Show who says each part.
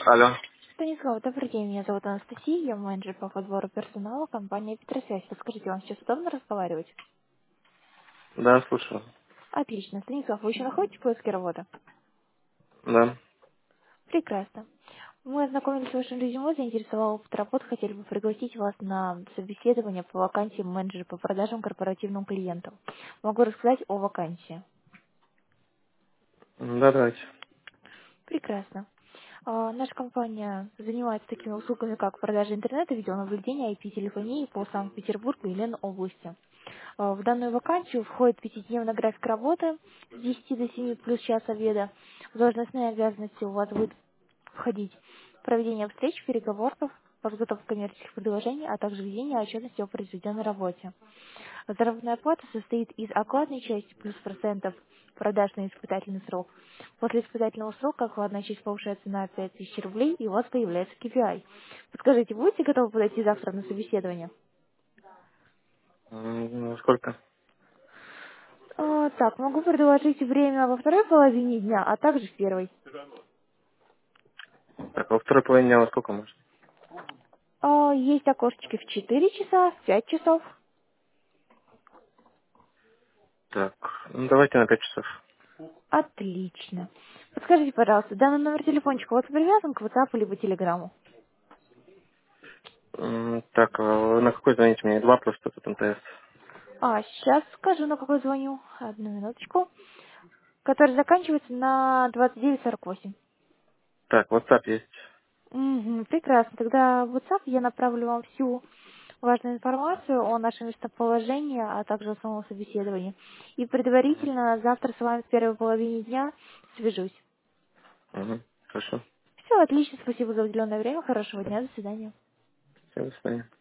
Speaker 1: Алло.
Speaker 2: Станислав, добрый день, меня зовут Анастасия, я менеджер по подбору персонала компании Петросвязь. Подскажите, вам сейчас удобно разговаривать?
Speaker 1: Да, слушаю.
Speaker 2: Отлично. Станислав, вы еще находитесь в поиске работы?
Speaker 1: Да.
Speaker 2: Прекрасно. Мы ознакомились с вашим резюме, заинтересовал опыт работы, хотели бы пригласить вас на собеседование по вакансии менеджера по продажам корпоративным клиентам. Могу рассказать о вакансии.
Speaker 1: Да, давайте.
Speaker 2: Прекрасно. Наша компания занимается такими услугами, как продажа интернета, видеонаблюдения, IP-телефонии по Санкт-Петербургу и Ленобласти. В данную вакансию входит пятидневный график работы с 10 до 7 плюс час обеда. В должностные обязанности у вас будет входить проведение встреч, переговоров, подготовка коммерческих предложений, а также ведение отчетности о произведенной работе. Заработная плата состоит из окладной части плюс процентов продаж на испытательный срок. После испытательного срока окладная часть повышается на 5000 рублей, и у вас появляется KPI. Подскажите, будете готовы подойти завтра на собеседование?
Speaker 1: Сколько?
Speaker 2: Так, могу предложить время во второй половине дня, а также в первой.
Speaker 1: Так, во второй половине дня во сколько может?
Speaker 2: Есть окошечки в 4 часа, в 5 часов.
Speaker 1: Так, давайте на 5 часов.
Speaker 2: Отлично. Подскажите, пожалуйста, данный номер телефончика у вас привязан к WhatsApp либо Телеграмму?
Speaker 1: Так, на какой звоните мне? Два просто тут МТС.
Speaker 2: Сейчас скажу, на какой звоню. Одну минуточку. Который заканчивается на 2948.
Speaker 1: Так, WhatsApp есть.
Speaker 2: Мгм, прекрасно. Тогда в WhatsApp я направлю вам всю важную информацию о нашем местоположении, а также о самом собеседовании. И предварительно завтра с вами в первой половине дня свяжусь.
Speaker 1: Угу. Хорошо.
Speaker 2: Все, отлично. Спасибо за уделенное время. Хорошего дня. До свидания.
Speaker 1: Все, до свидания.